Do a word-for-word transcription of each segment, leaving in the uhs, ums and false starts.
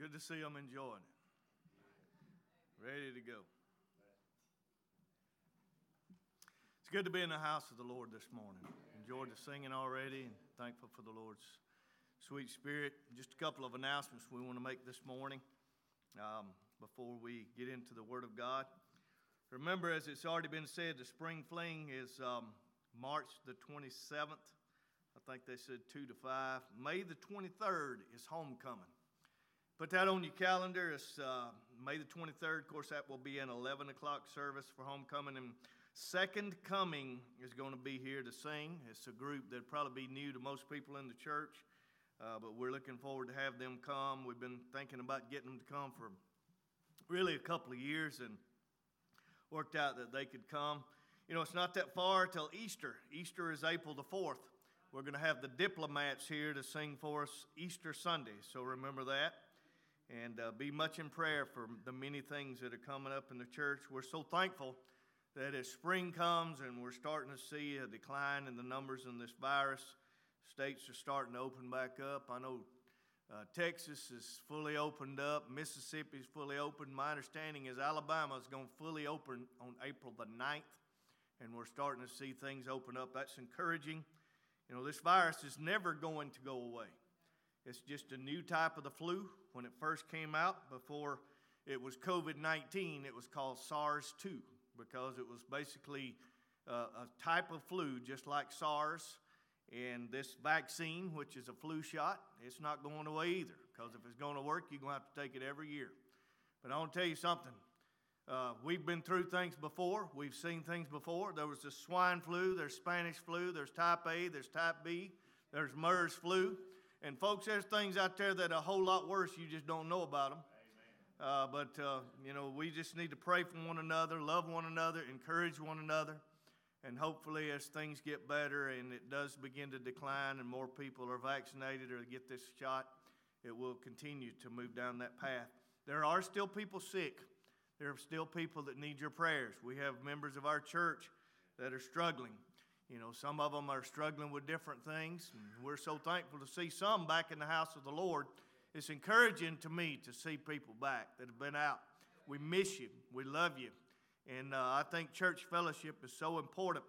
Good to see them enjoying it. Ready to go. It's good to be in the house of the Lord this morning. Enjoyed the singing already and thankful for the Lord's sweet spirit. Just a couple of announcements we want to make this morning um, before we get into the Word of God. Remember, as it's already been said, the Spring Fling is um, March the twenty-seventh. I think they said two to five. May the twenty-third is Homecoming. Put that on your calendar. It's uh, May the twenty-third. Of course, that will be an eleven o'clock service for Homecoming. And Second Coming is going to be here to sing. It's a group that probably be new to most people in the church, uh, but we're looking forward to have them come. We've been thinking about getting them to come for really a couple of years and worked out that they could come. You know, it's not that far till Easter. Easter is April the fourth. We're going to have the Diplomats here to sing for us Easter Sunday, so remember that. And uh, be much in prayer for the many things that are coming up in the church. We're so thankful that as spring comes and we're starting to see a decline in the numbers in this virus, states are starting to open back up. I know uh, Texas is fully opened up. Mississippi is fully open. My understanding is Alabama is going to fully open on April the ninth, and we're starting to see things open up. That's encouraging. You know, this virus is never going to go away. It's just a new type of the flu. When it first came out, before it was COVID nineteen, it was called SARS two because it was basically uh, a type of flu just like SARS. And this vaccine, which is a flu shot, it's not going away either because if it's going to work, you're going to have to take it every year. But I want to tell you something. Uh, we've been through things before. We've seen things before. There was the swine flu. There's Spanish flu. There's type A. There's type B. There's MERS flu. And folks, there's things out there that are a whole lot worse. You just don't know about them. Uh, but, uh, you know, we just need to pray for one another, love one another, encourage one another. And hopefully as things get better and it does begin to decline and more people are vaccinated or get this shot, it will continue to move down that path. There are still people sick. There are still people that need your prayers. We have members of our church that are struggling. You know, some of them are struggling with different things, and we're so thankful to see some back in the house of the Lord. It's encouraging to me to see people back that have been out. We miss you. We love you. And uh, I think church fellowship is so important.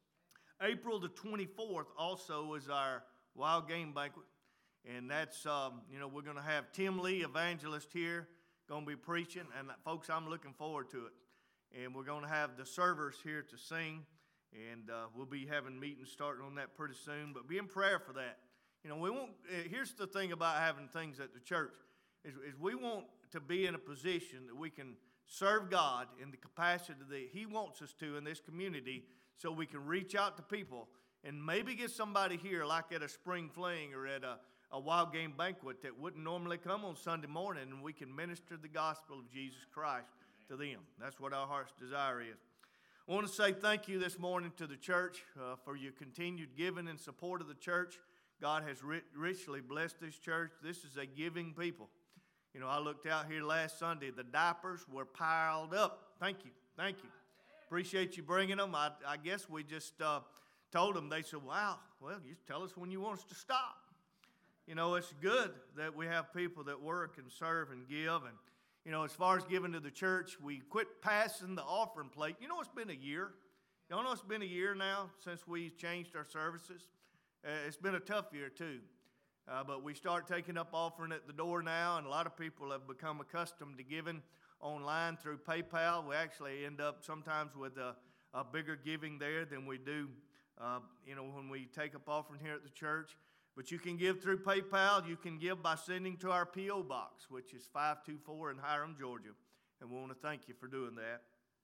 April the twenty-fourth also is our Wild Game Banquet, and that's, um, you know, we're going to have Tim Lee, evangelist here, going to be preaching, and uh, folks, I'm looking forward to it. And we're going to have the servers here to sing. And uh, we'll be having meetings starting on that pretty soon. But be in prayer for that. You know, we want. Uh, here's the thing about having things at the church is, is we want to be in a position that we can serve God in the capacity that He wants us to in this community, so we can reach out to people and maybe get somebody here, like at a spring fling or at a, a wild game banquet, that wouldn't normally come on Sunday morning, and we can minister the gospel of Jesus Christ to them. That's what our heart's desire is. I want to say thank you this morning to the church uh, for your continued giving and support of the church. God has ri- richly blessed this church. This is a giving people. You know, I looked out here last Sunday. The diapers were piled up. Thank you. Thank you. Appreciate you bringing them. I, I guess we just uh, told them. They said, wow, well, you tell us when you want us to stop. You know, it's good that we have people that work and serve and give. And you know, as far as giving to the church, we quit passing the offering plate. You know, it's been a year. Y'all know it's been a year now since we changed our services. Uh, it's been a tough year, too. Uh, but we start taking up offering at the door now, and a lot of people have become accustomed to giving online through PayPal. We actually end up sometimes with a, a bigger giving there than we do, uh, you know, when we take up offering here at the church. But you can give through PayPal. You can give by sending to our P O box, which is five two four in Hiram, Georgia. And we want to thank you for doing that.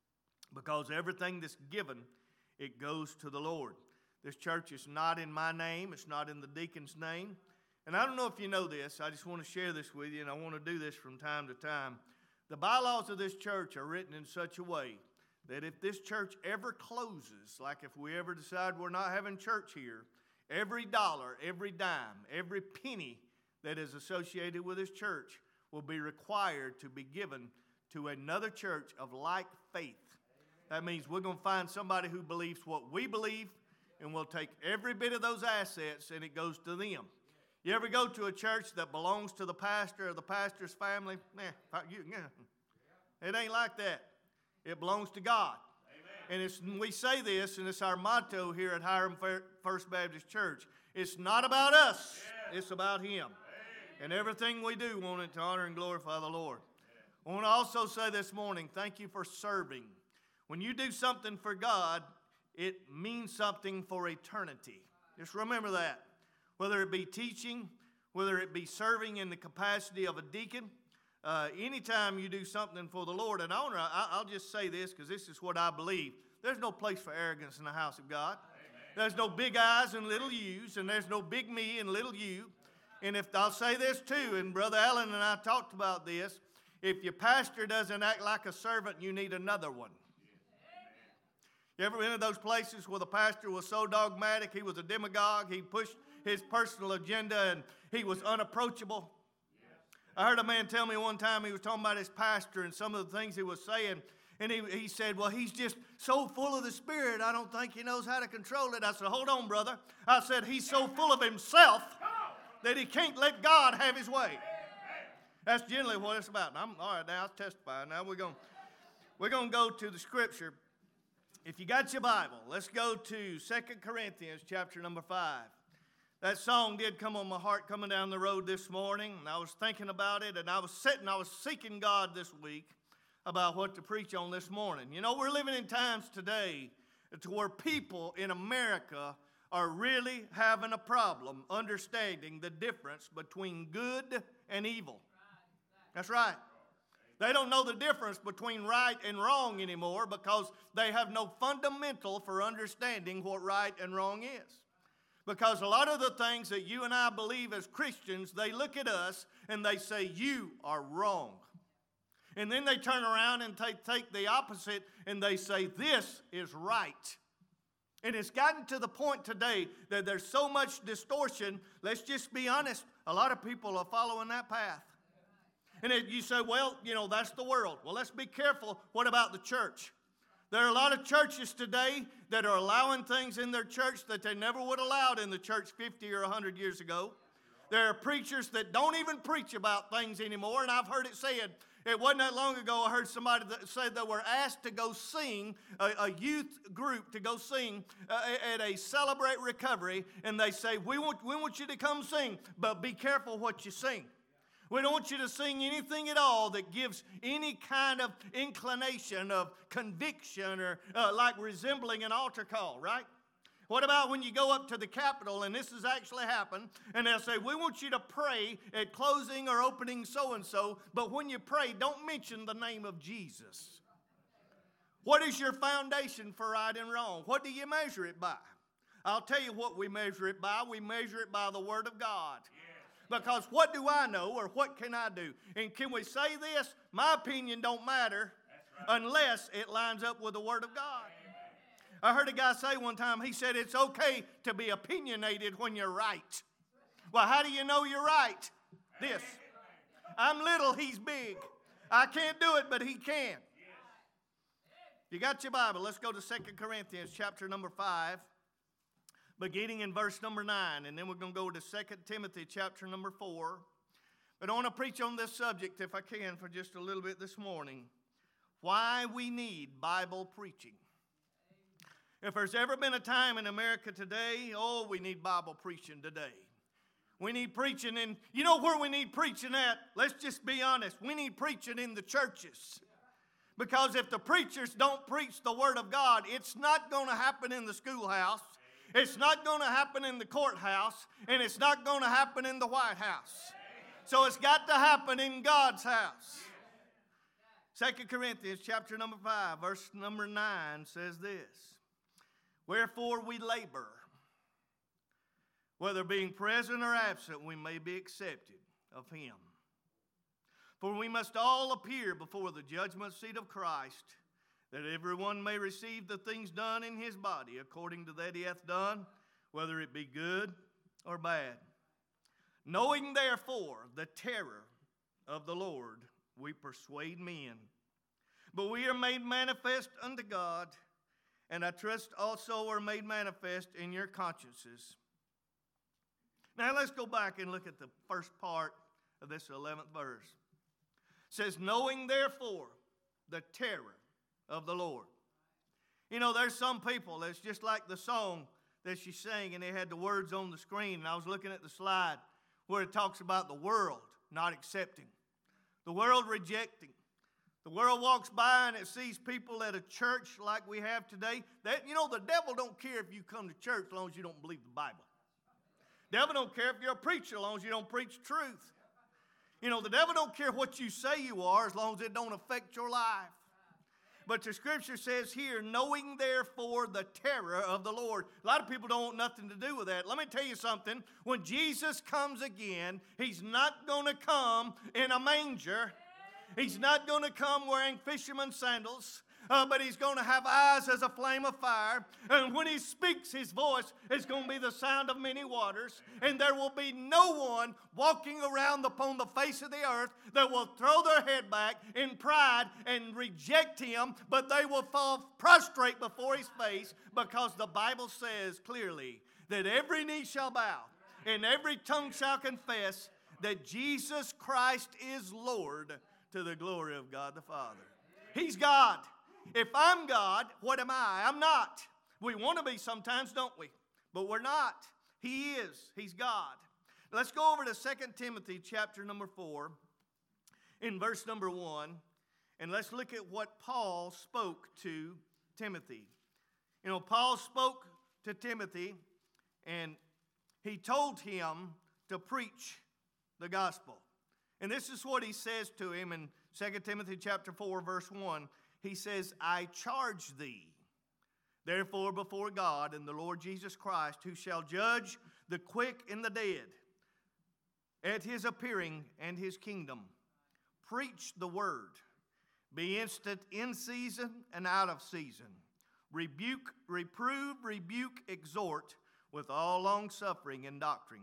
Because everything that's given, it goes to the Lord. This church is not in my name. It's not in the deacon's name. And I don't know if you know this. I just want to share this with you, and I want to do this from time to time. The bylaws of this church are written in such a way that if this church ever closes, like if we ever decide we're not having church here, every dollar, every dime, every penny that is associated with this church will be required to be given to another church of like faith. That means we're going to find somebody who believes what we believe, and we'll take every bit of those assets and it goes to them. You ever go to a church that belongs to the pastor or the pastor's family? Nah, you, yeah. It ain't like that. It belongs to God. Amen. And it's, we say this, and it's our motto here at Hiram First Baptist Church. It's not about us. Yeah. It's about Him. Amen. And everything we do, we want it to honor and glorify the Lord. Yeah. I want to also say this morning, thank you for serving. When you do something for God, it means something for eternity. Just remember that. Whether it be teaching, whether it be serving in the capacity of a deacon, uh, anytime you do something for the Lord. And I wanna, I, I'll just say this because this is what I believe. There's no place for arrogance in the house of God. Amen. There's no big I's and little U's, and there's no big me and little you. And if I'll say this too, and Brother Allen and I talked about this, if your pastor doesn't act like a servant, you need another one. You ever been to those places where the pastor was so dogmatic, he was a demagogue, he pushed his personal agenda, and he was unapproachable? I heard a man tell me one time, he was talking about his pastor and some of the things he was saying, and he, he said, well, he's just so full of the Spirit, I don't think he knows how to control it. I said, hold on, brother. I said, he's so full of himself that he can't let God have his way. That's generally what it's about. I'm, all right, now I'll testify. Now we're going we're going to go to the Scripture. If you got your Bible, let's go to Second Corinthians chapter number five. That song did come on my heart coming down the road this morning, and I was thinking about it, and I was sitting, I was seeking God this week about what to preach on this morning. You know, we're living in times today to where people in America are really having a problem understanding the difference between good and evil. That's right. They don't know the difference between right and wrong anymore because they have no fundamental for understanding what right and wrong is. Because a lot of the things that you and I believe as Christians, they look at us and they say, you are wrong. And then they turn around and take, take the opposite and they say, this is right. And it's gotten to the point today that there's so much distortion, let's just be honest, a lot of people are following that path. And it, you say, well, you know, that's the world. Well, let's be careful. What about the church? There are a lot of churches today that are allowing things in their church that they never would have allowed in the church fifty or one hundred years ago. There are preachers that don't even preach about things anymore, and I've heard it said, it wasn't that long ago I heard somebody that said they were asked to go sing, a, a youth group to go sing uh, at a Celebrate Recovery, and they say, we want, we want you to come sing, but be careful what you sing. We don't want you to sing anything at all that gives any kind of inclination of conviction or uh, like resembling an altar call, right? What about when you go up to the Capitol, and this has actually happened, and they'll say, we want you to pray at closing or opening so-and-so, but when you pray, don't mention the name of Jesus. What is your foundation for right and wrong? What do you measure it by? I'll tell you what we measure it by. We measure it by the Word of God. Because what do I know or what can I do? And can we say this? My opinion don't matter right. Unless it lines up with the Word of God. Amen. I heard a guy say one time, he said, it's okay to be opinionated when you're right. Well, how do you know you're right? This. I'm little, he's big. I can't do it, but he can. You got your Bible. Let's go to Second Corinthians chapter number five. Beginning in verse number nine, and then we're going to go to Second Timothy chapter number four. But I want to preach on this subject, if I can, for just a little bit this morning. Why we need Bible preaching. If there's ever been a time in America today, oh, we need Bible preaching today. We need preaching in, you know where we need preaching at? Let's just be honest. We need preaching in the churches. Because if the preachers don't preach the Word of God, it's not going to happen in the schoolhouse. It's not going to happen in the courthouse, and it's not going to happen in the White House. So it's got to happen in God's house. Second Corinthians chapter number five, verse number nine says this. Wherefore we labor, whether being present or absent, we may be accepted of Him. For we must all appear before the judgment seat of Christ, that everyone may receive the things done in his body according to that he hath done, whether it be good or bad. Knowing therefore the terror of the Lord, we persuade men. But we are made manifest unto God, and I trust also are made manifest in your consciences. Now let's go back and look at the first part of this eleventh verse. It says, knowing therefore the terror of the Lord. You know, there's some people that's just like the song that she sang, and they had the words on the screen, and I was looking at the slide where it talks about the world not accepting, the world rejecting. The world walks by and it sees people at a church like we have today. That, you know, the devil don't care if you come to church as long as you don't believe the Bible. The devil don't care if you're a preacher as long as you don't preach truth. You know, the devil don't care what you say you are as long as it don't affect your life. But the scripture says here, knowing therefore the terror of the Lord. A lot of people don't want nothing to do with that. Let me tell you something. When Jesus comes again, he's not going to come in a manger. He's not going to come wearing fisherman's sandals. Uh, but he's going to have eyes as a flame of fire. And when he speaks, his voice is going to be the sound of many waters. And there will be no one walking around upon the face of the earth that will throw their head back in pride and reject him. But they will fall prostrate before his face, because the Bible says clearly that every knee shall bow and every tongue shall confess that Jesus Christ is Lord, to the glory of God the Father. He's God. If I'm God, what am I? I'm not. We want to be sometimes, don't we? But we're not. He is. He's God. Let's go over to Second Timothy chapter number four, in verse number one, and let's look at what Paul spoke to Timothy. You know, Paul spoke to Timothy, and he told him to preach the gospel. And this is what he says to him in Second Timothy chapter four, verse one. He says, I charge thee, therefore, before God and the Lord Jesus Christ, who shall judge the quick and the dead at his appearing and his kingdom. Preach the word. Be instant in season and out of season. Rebuke, reprove, rebuke, exhort with all longsuffering and doctrine.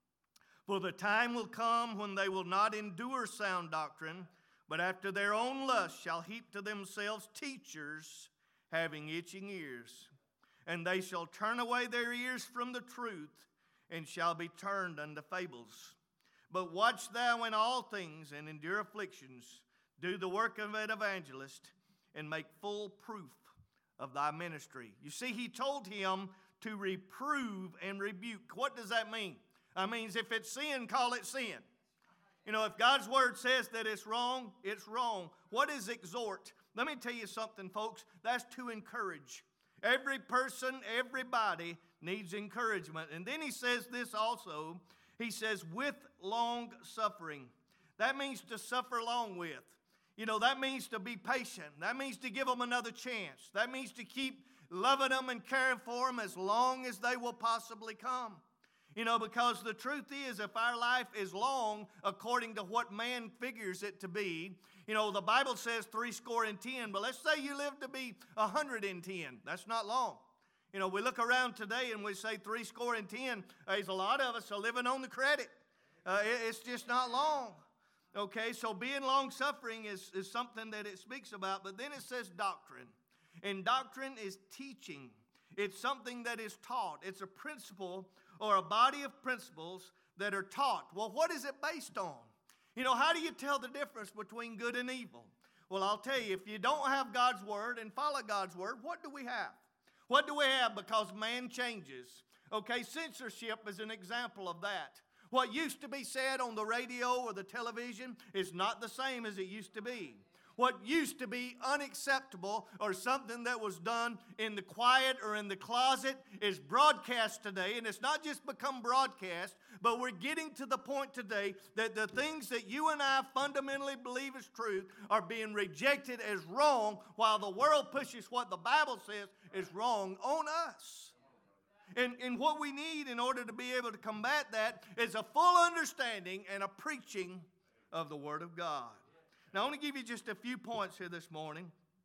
For the time will come when they will not endure sound doctrine, but after their own lust shall heap to themselves teachers having itching ears. And they shall turn away their ears from the truth, and shall be turned unto fables. But watch thou in all things, and endure afflictions. Do the work of an evangelist, and make full proof of thy ministry. You see, he told him to reprove and rebuke. What does that mean? That means if it's sin, call it sin. You know, if God's word says that it's wrong, it's wrong. What is exhort? Let me tell you something, folks. That's to encourage. Every person, everybody needs encouragement. And then he says this also. He says, with long suffering. That means to suffer long with. You know, that means to be patient. That means to give them another chance. That means to keep loving them and caring for them as long as they will possibly come. You know, because the truth is, if our life is long according to what man figures it to be, you know, the Bible says three score and ten, but let's say you live to be a hundred and ten. That's not long. You know, we look around today and we say three score and ten. There's a lot of us are living on the credit. Uh, it, it's just not long. Okay, so being long-suffering is, is something that it speaks about, but then it says doctrine. And doctrine is teaching. It's something that is taught. It's a principle or a body of principles that are taught. Well, what is it based on? You know, how do you tell the difference between good and evil? Well, I'll tell you, if you don't have God's word and follow God's word, what do we have? What do we have? Because man changes. Okay, censorship is an example of that. What used to be said on the radio or the television is not the same as it used to be. What used to be unacceptable or something that was done in the quiet or in the closet is broadcast today. And it's not just become broadcast, but we're getting to the point today that the things that you and I fundamentally believe is truth are being rejected as wrong, while the world pushes what the Bible says is wrong on us. And, and what we need in order to be able to combat that is a full understanding and a preaching of the Word of God. Now, I want to give you just a few points here this morning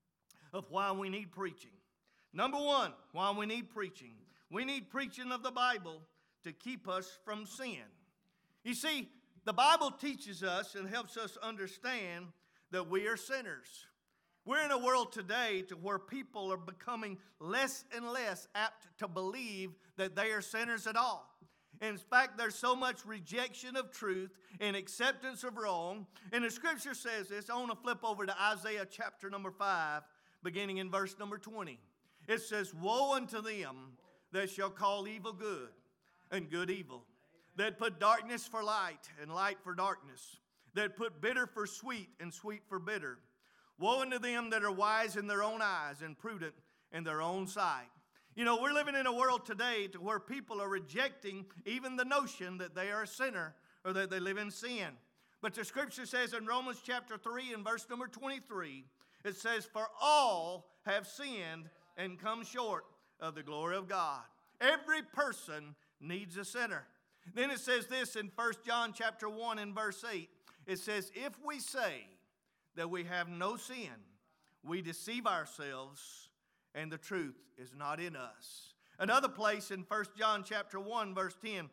of why we need preaching. Number one, why we need preaching. We need preaching of the Bible to keep us from sin. You see, the Bible teaches us and helps us understand that we are sinners. We're in a world today to where people are becoming less and less apt to believe that they are sinners at all. In fact, there's so much rejection of truth and acceptance of wrong. And the scripture says this. I want to flip over to Isaiah chapter number five, beginning in verse number twenty. It says, woe unto them that shall call evil good and good evil, that put darkness for light and light for darkness, that put bitter for sweet and sweet for bitter. Woe unto them that are wise in their own eyes and prudent in their own sight. You know, we're living in a world today to where people are rejecting even the notion that they are a sinner or that they live in sin. But the scripture says in Romans chapter three and verse number twenty-three, it says, for all have sinned and come short of the glory of God. Every person needs a sinner. Then it says this in First John chapter one and verse eight. It says, if we say that we have no sin, we deceive ourselves, and the truth is not in us. Another place in First John chapter one verse ten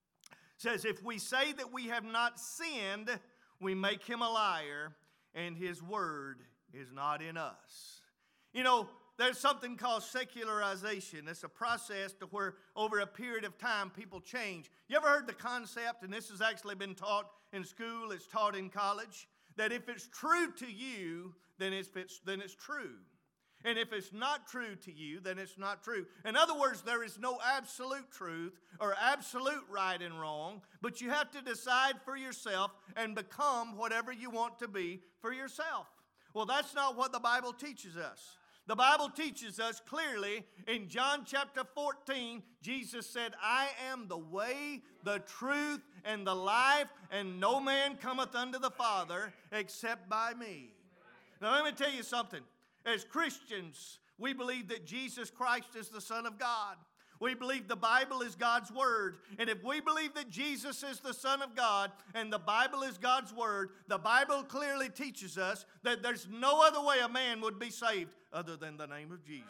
says, if we say that we have not sinned, we make him a liar, and his word is not in us. You know, there's something called secularization. It's a process to where over a period of time people change. You ever heard the concept, and this has actually been taught in school, it's taught in college, that if it's true to you, then it's, then it's true. And if it's not true to you, then it's not true. In other words, there is no absolute truth or absolute right and wrong, but you have to decide for yourself and become whatever you want to be for yourself. Well, that's not what the Bible teaches us. The Bible teaches us clearly in John chapter fourteen, Jesus said, I am the way, the truth, and the life, and no man cometh unto the Father except by me. Now let me tell you something. As Christians, we believe that Jesus Christ is the Son of God. We believe the Bible is God's Word. And if we believe that Jesus is the Son of God and the Bible is God's Word, the Bible clearly teaches us that there's no other way a man would be saved other than the name of Jesus.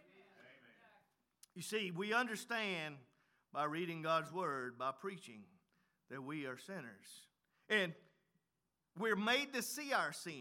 You see, we understand by reading God's Word, by preaching, that we are sinners. And we're made to see our sin.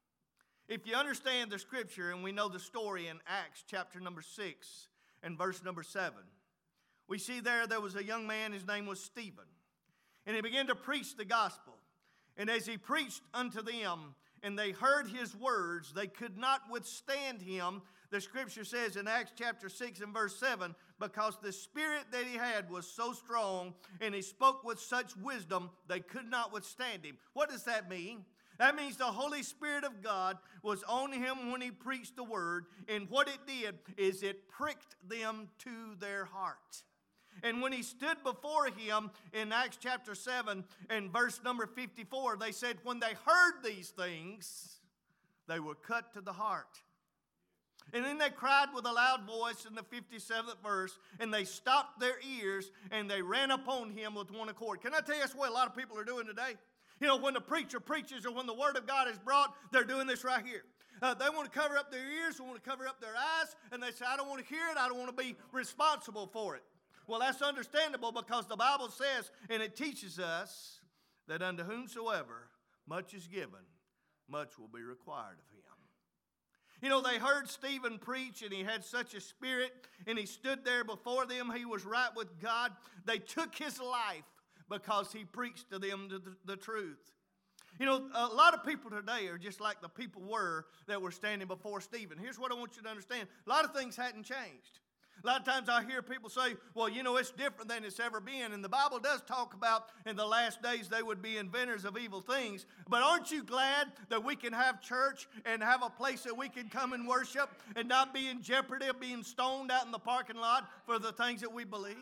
If you understand the scripture, and we know the story in Acts chapter number six and verse number seven, we see there there was a young man, his name was Stephen. And he began to preach the gospel. And as he preached unto them, and they heard his words, they could not withstand him. The scripture says in Acts chapter six and verse seven, because the spirit that he had was so strong, and he spoke with such wisdom, they could not withstand him. What does that mean? That means the Holy Spirit of God was on him when he preached the word, and what it did is it pricked them to their heart. And when he stood before him in Acts chapter seven and verse number fifty-four, they said when they heard these things, they were cut to the heart. And then they cried with a loud voice in the fifty-seventh verse, and they stopped their ears, and they ran upon him with one accord. Can I tell you that's what a lot of people are doing today? You know, when the preacher preaches or when the word of God is brought, they're doing this right here. Uh, they want to cover up their ears, they want to cover up their eyes, and they say, I don't want to hear it, I don't want to be responsible for it. Well, that's understandable because the Bible says, and it teaches us, that unto whomsoever much is given, much will be required of him. You know, they heard Stephen preach, and he had such a spirit, and he stood there before them. He was right with God. They took his life because he preached to them the, the, the truth. You know, a lot of people today are just like the people were that were standing before Stephen. Here's what I want you to understand. A lot of things hadn't changed. A lot of times I hear people say, well, you know, it's different than it's ever been. And the Bible does talk about in the last days they would be inventors of evil things. But aren't you glad that we can have church and have a place that we can come and worship and not be in jeopardy of being stoned out in the parking lot for the things that we believe?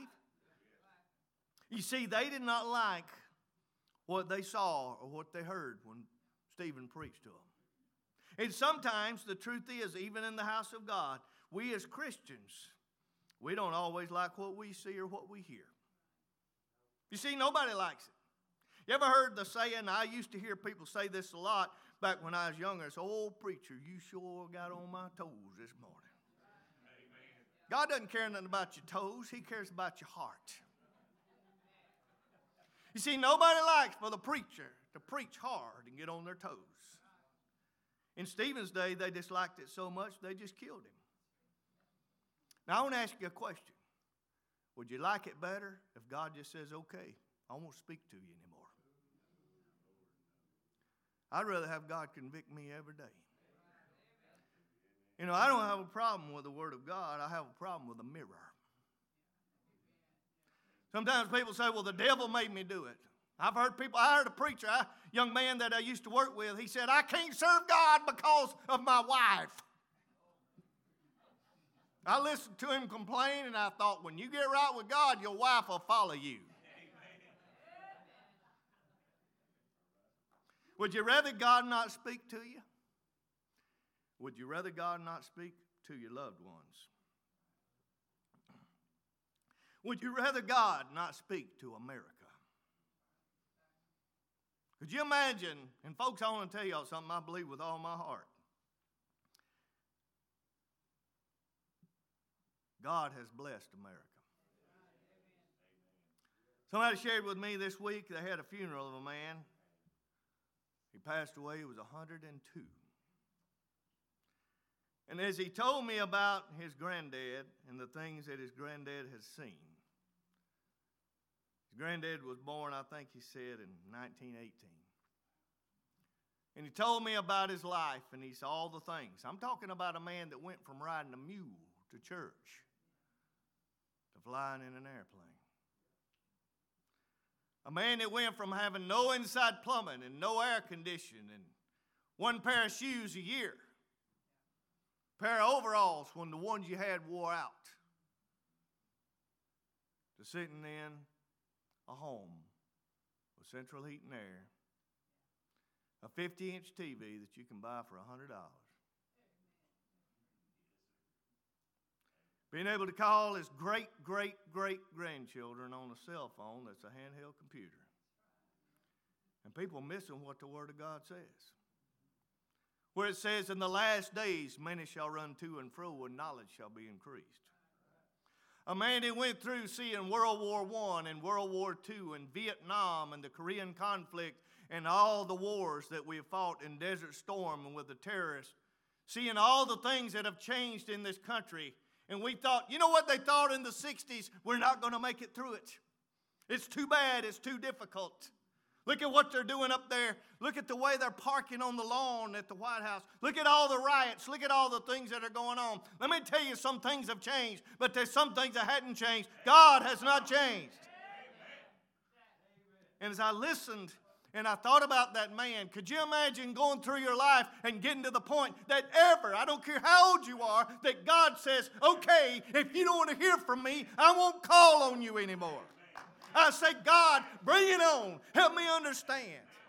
You see, they did not like what they saw or what they heard when Stephen preached to them. And sometimes the truth is, even in the house of God, we as Christians, we don't always like what we see or what we hear. You see, nobody likes it. You ever heard the saying, I used to hear people say this a lot back when I was younger, it's, oh, preacher, you sure got on my toes this morning. Amen. God doesn't care nothing about your toes. He cares about your heart. You see, nobody likes for the preacher to preach hard and get on their toes. In Stephen's day, they disliked it so much, they just killed him. Now, I want to ask you a question. Would you like it better if God just says, okay, I won't speak to you anymore? I'd rather have God convict me every day. You know, I don't have a problem with the Word of God. I have a problem with a mirror. Sometimes people say, well, the devil made me do it. I've heard people, I heard a preacher, a young man that I used to work with, he said, I can't serve God because of my wife. I listened to him complain, and I thought, when you get right with God, your wife will follow you. Would you rather God not speak to you? Would you rather God not speak to your loved ones? Would you rather God not speak to America? Could you imagine, and folks, I want to tell y'all something I believe with all my heart. God has blessed America. Somebody shared with me this week, they had a funeral of a man. He passed away, he was one hundred two. And as he told me about his granddad and the things that his granddad has seen, his granddad was born, I think he said, in nineteen eighteen. And he told me about his life, and he saw all the things. I'm talking about a man that went from riding a mule to church to flying in an airplane. A man that went from having no inside plumbing and no air conditioning and one pair of shoes a year, a pair of overalls when the ones you had wore out, to sitting in a home with central heat and air, a fifty-inch T V that you can buy for one hundred dollars. Being able to call his great, great, great grandchildren on a cell phone that's a handheld computer. And people missing what the Word of God says. Where it says, in the last days, many shall run to and fro, and knowledge shall be increased. A man that went through seeing World War One and World War Two and Vietnam and the Korean conflict and all the wars that we have fought in Desert Storm and with the terrorists, seeing all the things that have changed in this country. And we thought, you know what they thought in the sixties? We're not going to make it through it. It's too bad. It's too difficult. Look at what they're doing up there. Look at the way they're parking on the lawn at the White House. Look at all the riots. Look at all the things that are going on. Let me tell you, some things have changed, but there's some things that hadn't changed. God has not changed. And as I listened and I thought about that man, could you imagine going through your life and getting to the point that ever, I don't care how old you are, that God says, okay, if you don't want to hear from me, I won't call on you anymore. I say, God, bring it on. Help me understand.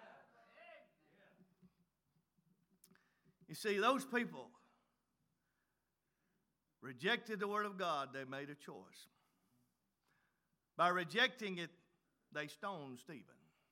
You see, those people rejected the Word of God. They made a choice. By rejecting it, they stoned Stephen.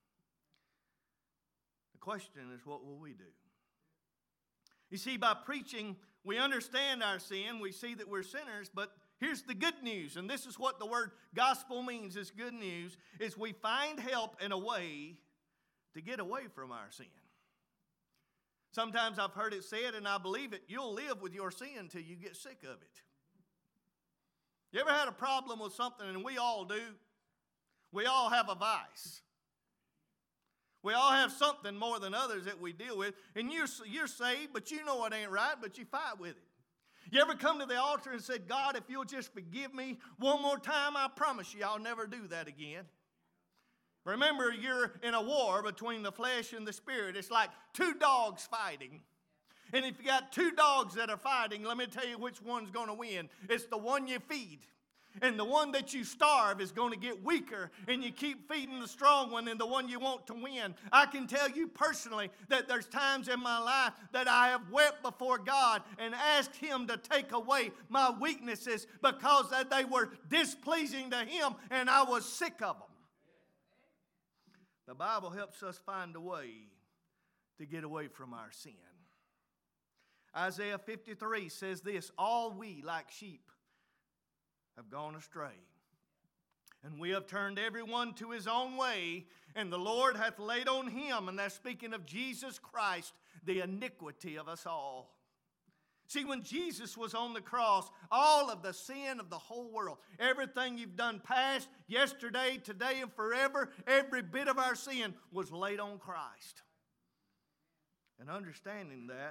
The question is, what will we do? You see, by preaching, we understand our sin. We see that we're sinners, but here's the good news, and this is what the word gospel means, is good news, is we find help in a way to get away from our sin. Sometimes I've heard it said, and I believe it, you'll live with your sin until you get sick of it. You ever had a problem with something, and we all do? We all have a vice. We all have something more than others that we deal with, and you're, you're saved, but you know it ain't right, but you fight with it. You ever come to the altar and said, God, if you'll just forgive me one more time, I promise you I'll never do that again. Remember, you're in a war between the flesh and the spirit. It's like two dogs fighting. And if you got two dogs that are fighting, let me tell you which one's going to win. It's the one you feed. And the one that you starve is going to get weaker, and you keep feeding the strong one and the one you want to win. I can tell you personally that there's times in my life that I have wept before God and asked Him to take away my weaknesses because they were displeasing to Him, and I was sick of them. The Bible helps us find a way to get away from our sin. Isaiah fifty-three says this, all we like sheep have gone astray, and we have turned everyone to his own way, and the Lord hath laid on him, and that's speaking of Jesus Christ, the iniquity of us all. See, when Jesus was on the cross, all of the sin of the whole world, everything you've done past, yesterday, today, and forever, every bit of our sin was laid on Christ. And understanding that,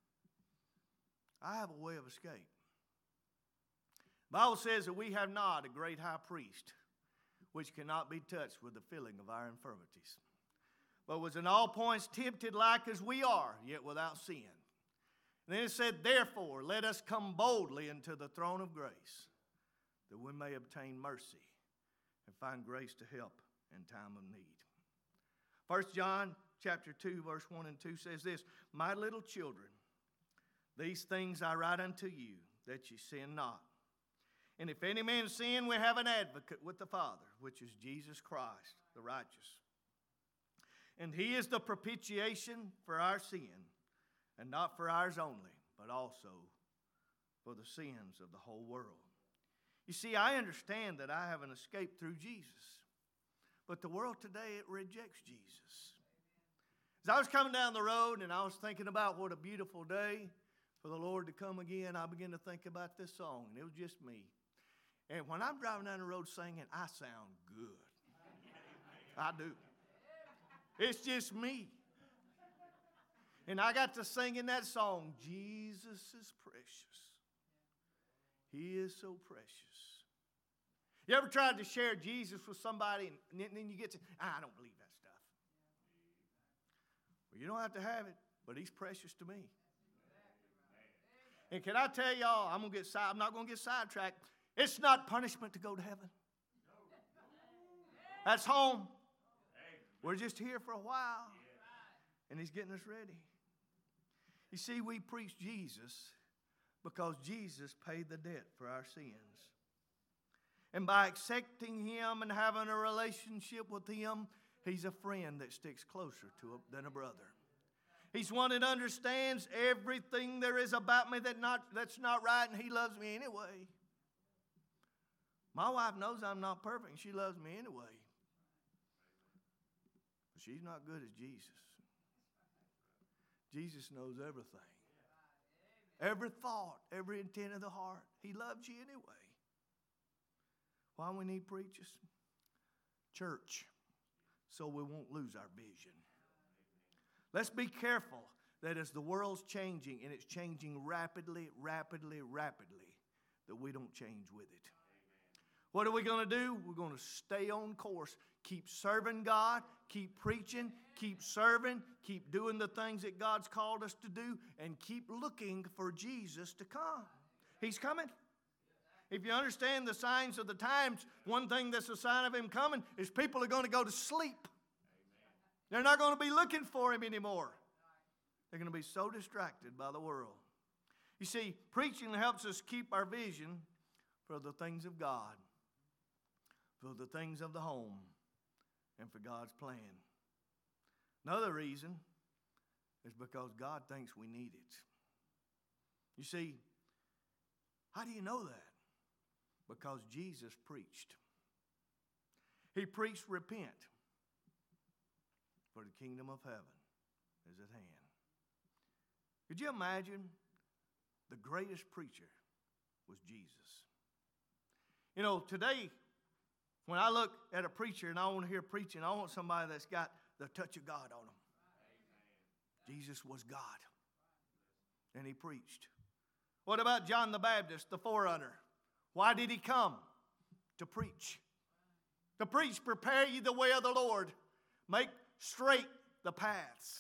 I have a way of escape. The Bible says that we have not a great high priest, which cannot be touched with the feeling of our infirmities, but was in all points tempted like as we are, yet without sin. And then it said, therefore, let us come boldly into the throne of grace, that we may obtain mercy and find grace to help in time of need. First John chapter two, verse one and two says this, my little children, these things I write unto you, that ye sin not. And if any man sin, we have an advocate with the Father, which is Jesus Christ, the righteous. And he is the propitiation for our sin, and not for ours only, but also for the sins of the whole world. You see, I understand that I have an escape through Jesus, but the world today, it rejects Jesus. As I was coming down the road and I was thinking about what a beautiful day for the Lord to come again, I began to think about this song, and it was just me. And when I'm driving down the road singing, I sound good. I do. It's just me. And I got to singing that song, Jesus is precious. He is so precious. You ever tried to share Jesus with somebody and then you get to, I don't believe that stuff. Well, you don't have to have it, but he's precious to me. And can I tell y'all, I'm gonna get side, I'm not going to get sidetracked. It's not punishment to go to heaven. That's home. We're just here for a while. And he's getting us ready. You see, we preach Jesus because Jesus paid the debt for our sins. And by accepting him and having a relationship with him, he's a friend that sticks closer to a, than a brother. He's one that understands everything there is about me that not, that's not right, and he loves me anyway. My wife knows I'm not perfect, and she loves me anyway. But she's not good as Jesus. Jesus knows everything. Every thought, every intent of the heart. He loves you anyway. Why we need preachers? Church, so we won't lose our vision. Let's be careful that as the world's changing, and it's changing rapidly, rapidly, rapidly, that we don't change with it. What are we going to do? We're going to stay on course. Keep serving God. Keep preaching. Keep serving. Keep doing the things that God's called us to do. And keep looking for Jesus to come. He's coming. If you understand the signs of the times, one thing that's a sign of him coming is people are going to go to sleep. They're not going to be looking for him anymore. They're going to be so distracted by the world. You see, preaching helps us keep our vision for the things of God, for the things of the home, and for God's plan. Another reason is because God thinks we need it. You see, how do you know that? Because Jesus preached. He preached, repent, for the kingdom of heaven is at hand. Could you imagine the greatest preacher was Jesus? You know, today, when I look at a preacher and I want to hear preaching, I want somebody that's got the touch of God on them. Amen. Jesus was God, and he preached. What about John the Baptist, the forerunner? Why did he come? To preach. To preach, prepare ye the way of the Lord. Make straight the paths.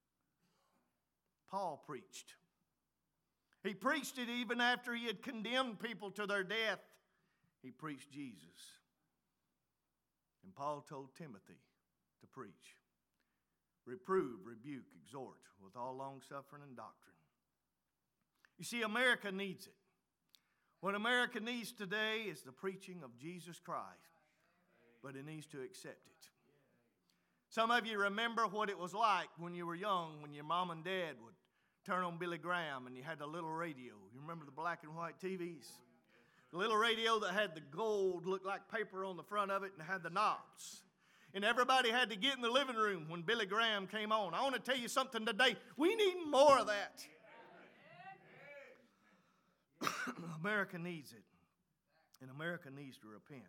Paul preached. He preached it even after he had condemned people to their death. He preached Jesus. And Paul told Timothy to preach. Reprove, rebuke, exhort with all longsuffering and doctrine. You see, America needs it. What America needs today is the preaching of Jesus Christ, but it needs to accept it. Some of you remember what it was like when you were young, when your mom and dad would turn on Billy Graham and you had the little radio. You remember the black and white T Vs? The little radio that had the gold, looked like paper on the front of it, and had the knobs. And everybody had to get in the living room when Billy Graham came on. I want to tell you something today. We need more of that. America needs it. And America needs to repent.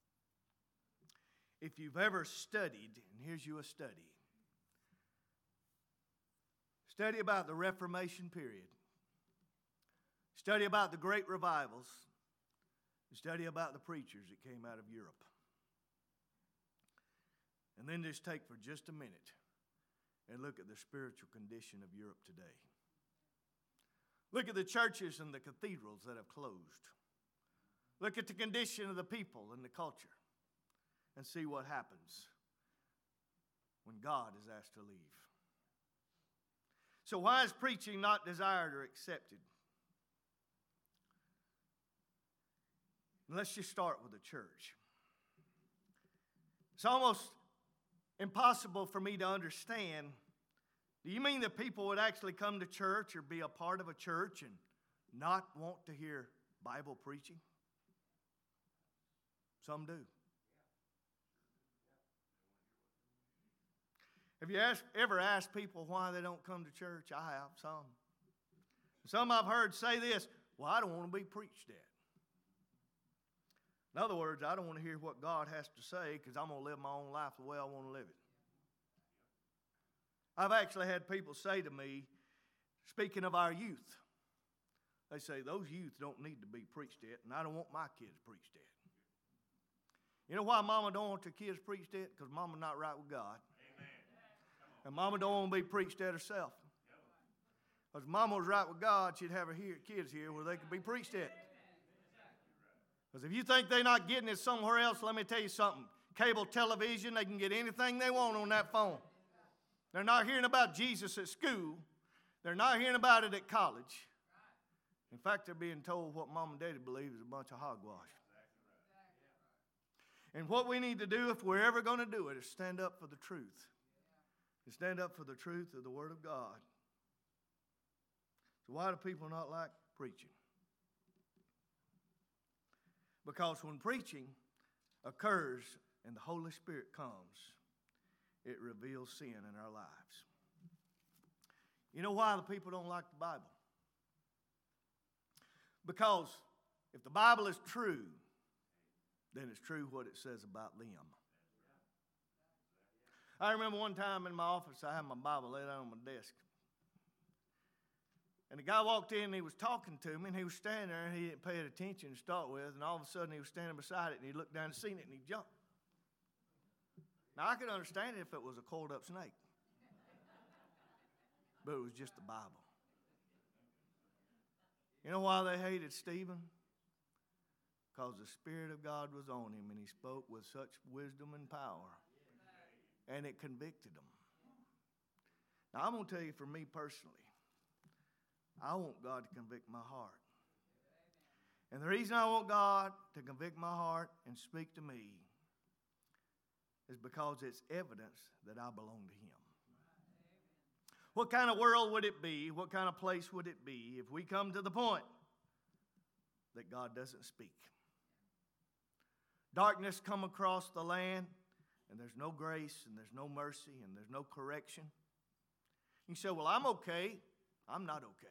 If you've ever studied, and here's you a study, study about the Reformation period, study about the great revivals, and study about the preachers that came out of Europe. And then just take for just a minute and look at the spiritual condition of Europe today. Look at the churches and the cathedrals that have closed. Look at the condition of the people and the culture and see what happens when God is asked to leave. So why is preaching not desired or accepted? Let's just start with the church. It's almost impossible for me to understand. Do you mean that people would actually come to church or be a part of a church and not want to hear Bible preaching? Some do. Have you asked, ever asked people why they don't come to church? I have, some. Some I've heard say this, well, I don't want to be preached at. In other words, I don't want to hear what God has to say because I'm going to live my own life the way I want to live it. I've actually had people say to me, speaking of our youth, they say, those youth don't need to be preached at, and I don't want my kids preached at. You know why mama don't want her kids preached at? Because mama's not right with God. Amen. And mama don't want to be preached at herself. Because if mama was right with God, she'd have her here, kids here where they could be preached at. Because if you think they're not getting it somewhere else, let me tell you something. Cable television, they can get anything they want on that phone. They're not hearing about Jesus at school. They're not hearing about it at college. In fact, they're being told what mom and daddy believe is a bunch of hogwash. And what we need to do, if we're ever going to do it, is stand up for the truth. And stand up for the truth of the Word of God. So why do people not like preaching? Because when preaching occurs and the Holy Spirit comes, it reveals sin in our lives. You know why the people don't like the Bible? Because if the Bible is true, then it's true what it says about them. I remember one time in my office, I had my Bible laid out on my desk. And the guy walked in and he was talking to me, and he was standing there and he didn't pay it attention to start with, and all of a sudden he was standing beside it and he looked down and seen it and he jumped. Now I could understand it if it was a coiled up snake. But it was just the Bible. You know why they hated Stephen? Because the Spirit of God was on him and he spoke with such wisdom and power. And it convicted him. Now I'm going to tell you, for me personally, I want God to convict my heart. And the reason I want God to convict my heart and speak to me is because it's evidence that I belong to Him. What kind of world would it be? What kind of place would it be if we come to the point that God doesn't speak? Darkness come across the land, and there's no grace, and there's no mercy, and there's no correction. You say, well, I'm okay. I'm not okay.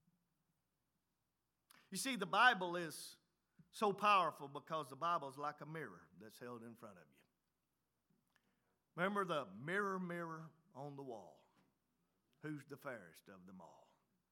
You see, the Bible is so powerful because the Bible is like a mirror that's held in front of you. Remember the mirror, mirror on the wall. Who's the fairest of them all?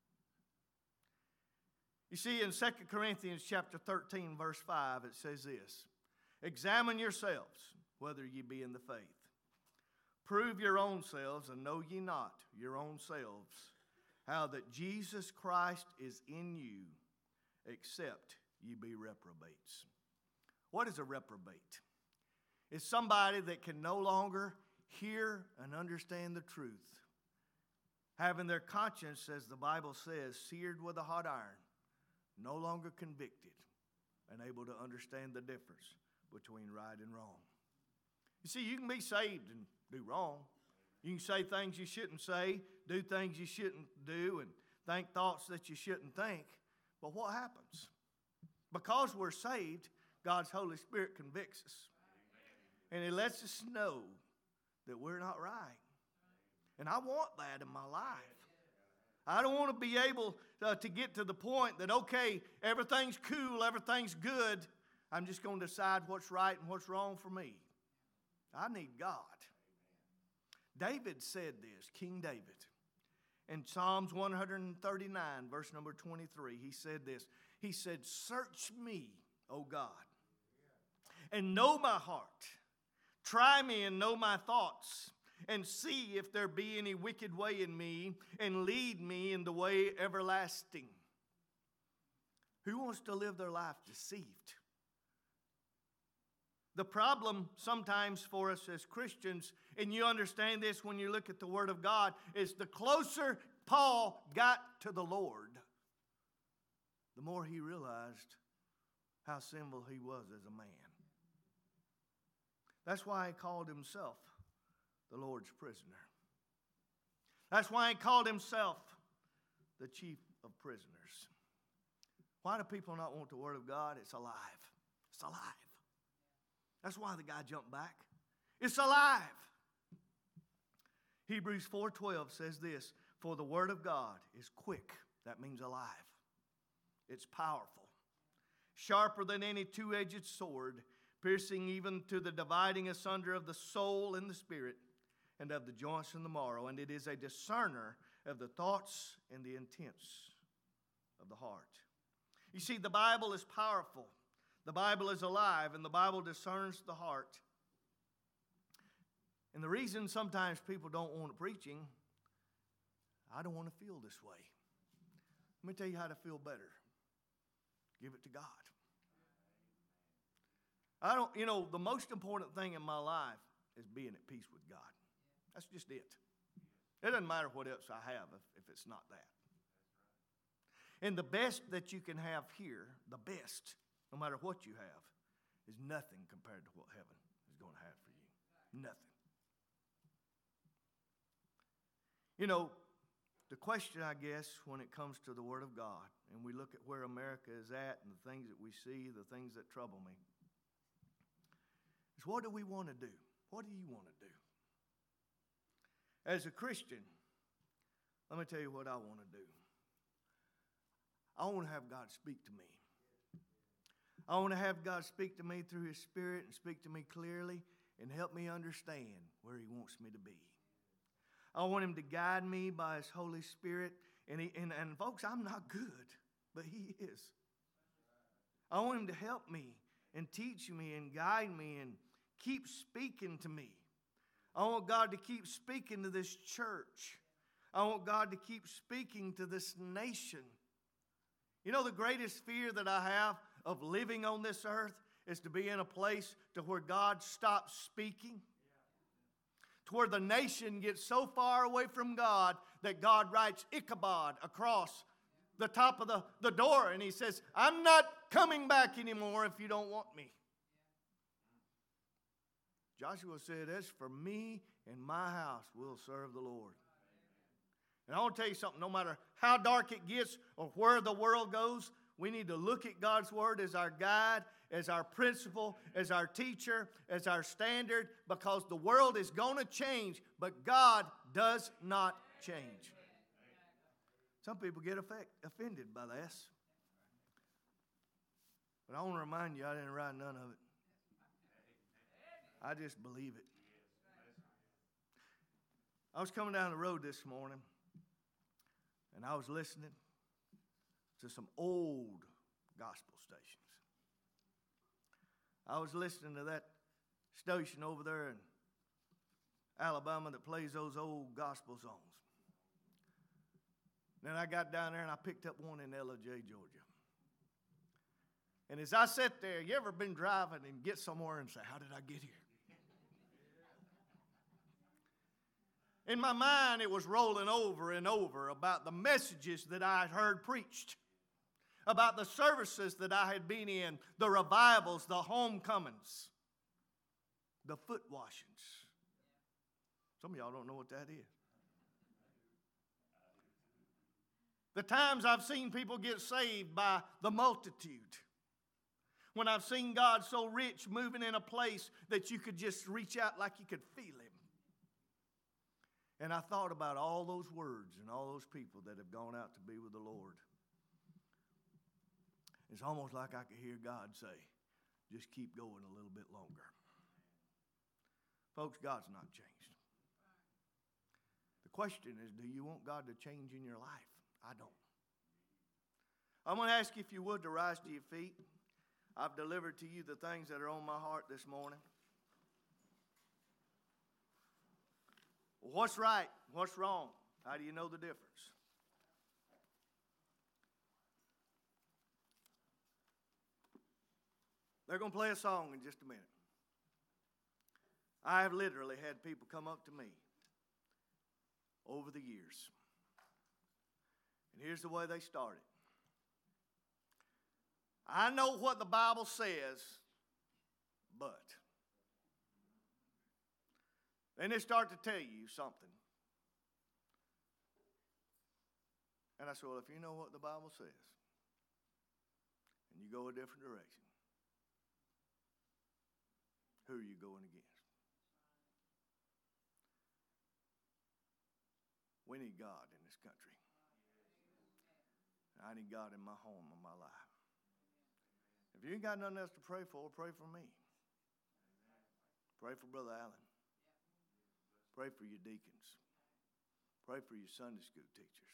You see, in Second Corinthians chapter thirteen, verse five, it says this: examine yourselves whether ye be in the faith. Prove your own selves, and know ye not your own selves, how that Jesus Christ is in you, except ye be reprobates. What is a reprobate? It's somebody that can no longer hear and understand the truth, having their conscience, as the Bible says, seared with a hot iron, no longer convicted, and able to understand the difference between right and wrong. You see, you can be saved and do wrong. You can say things you shouldn't say, do things you shouldn't do, and think thoughts that you shouldn't think. But what happens? Because we're saved, God's Holy Spirit convicts us. And He lets us know that we're not right. And I want that in my life. I don't want to be able uh, to get to the point that, okay, everything's cool, everything's good. I'm just going to decide what's right and what's wrong for me. I need God. David said this, King David. In Psalms one thirty-nine, verse number twenty-three, he said this. He said, search me, O God, and know my heart. Try me and know my thoughts, and see if there be any wicked way in me, and lead me in the way everlasting. Who wants to live their life deceived? The problem sometimes for us as Christians, and you understand this when you look at the Word of God, is the closer Paul got to the Lord, the more he realized how sinful he was as a man. That's why he called himself the Lord's prisoner. That's why he called himself the chief of prisoners. Why do people not want the Word of God? It's alive. It's alive. That's why the guy jumped back. It's alive. Hebrews four twelve says this, for the Word of God is quick. That means alive. It's powerful. Sharper than any two-edged sword, piercing even to the dividing asunder of the soul and the spirit, and of the joints and the marrow. And it is a discerner of the thoughts and the intents of the heart. You see, the Bible is powerful. The Bible is alive, and the Bible discerns the heart. And the reason sometimes people don't want preaching, I don't want to feel this way. Let me tell you how to feel better. Give it to God. I don't, you know, the most important thing in my life is being at peace with God. That's just it. It doesn't matter what else I have if, if it's not that. And the best that you can have here, the best, no matter what you have, is nothing compared to what heaven is going to have for you. Nothing. You know, the question, I guess, when it comes to the Word of God, and we look at where America is at and the things that we see, the things that trouble me, is what do we want to do? What do you want to do? As a Christian, let me tell you what I want to do. I want to have God speak to me. I want to have God speak to me through His Spirit and speak to me clearly and help me understand where He wants me to be. I want Him to guide me by His Holy Spirit. And, he, and, and folks, I'm not good, but He is. I want Him to help me and teach me and guide me and keep speaking to me. I want God to keep speaking to this church. I want God to keep speaking to this nation. You know, the greatest fear that I have of living on this earth is to be in a place to where God stops speaking. To where the nation gets so far away from God that God writes Ichabod across the top of the, the door and He says, I'm not coming back anymore if you don't want me. Joshua said, as for me and my house, we'll serve the Lord. And I want to tell you something, no matter how dark it gets or where the world goes, we need to look at God's Word as our guide, as our principle, as our teacher, as our standard, because the world is going to change, but God does not change. Some people get affect, offended by this. But I want to remind you, I didn't write none of it. I just believe it. I was coming down the road this morning, and I was listening to some old gospel stations. I was listening to that station over there in Alabama that plays those old gospel songs. Then I got down there and I picked up one in Ella J, Georgia. And as I sat there, you ever been driving and get somewhere and say, how did I get here? In my mind, it was rolling over and over about the messages that I had heard preached, about the services that I had been in, the revivals, the homecomings, the foot washings. Some of y'all don't know what that is. The times I've seen people get saved by the multitude. When I've seen God so rich moving in a place that you could just reach out like you could feel Him. And I thought about all those words and all those people that have gone out to be with the Lord. It's almost like I could hear God say, just keep going a little bit longer. Folks, God's not changed. The question is, do you want God to change in your life? I don't. I'm going to ask you if you would to rise to your feet. I've delivered to you the things that are on my heart this morning. What's right? What's wrong? How do you know the difference? They're going to play a song in just a minute. I have literally had people come up to me over the years. And here's the way they started. I know what the Bible says, but. Then they start to tell you something. And I said, well, if you know what the Bible says, and you go a different direction, who are you going against? We need God in this country. I need God in my home, in my life. If you ain't got nothing else to pray for, pray for me. Pray for Brother Allen. Pray for your deacons. Pray for your Sunday school teachers.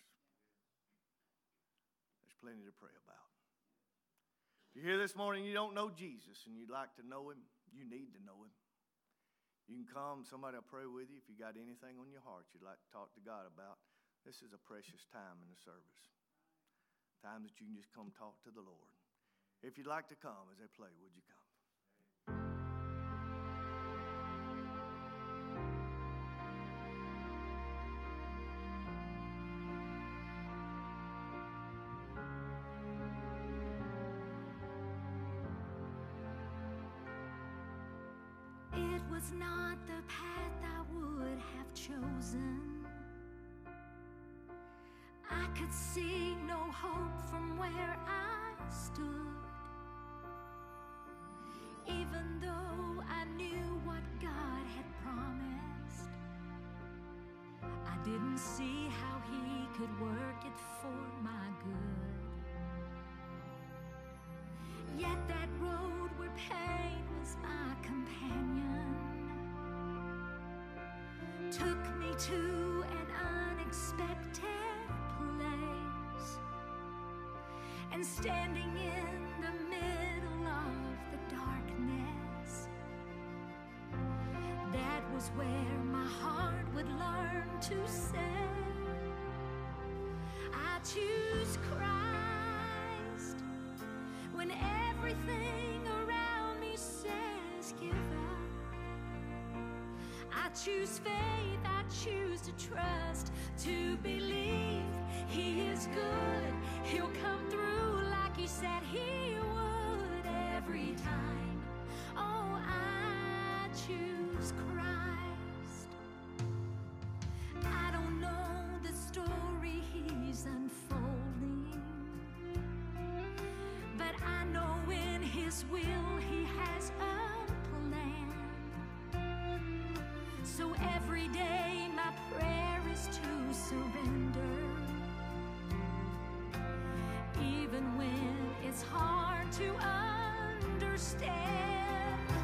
There's plenty to pray about. If you're here this morning and you don't know Jesus and you'd like to know him, you need to know him. You can come, somebody will pray with you. If you got anything on your heart you'd like to talk to God about, this is a precious time in the service. Time that you can just come talk to the Lord. If you'd like to come as they play, would you come? It was not the path I would have chosen. I could see no hope from where I stood. Even though I knew what God had promised, I didn't see how he could work it for my good. Yet that road where pain was my companion took me to an unexpected place, and standing in the middle of the darkness, that was where my heart would learn to say, I choose Christ. When everything around me says give up, I choose faith, I choose to trust, to believe he is good. He'll come through like he said he would every time. Oh, I choose Christ. I don't know the story he's unfolding, but I know in his will he has a plan. So every day my prayer is to surrender, even when it's hard to understand.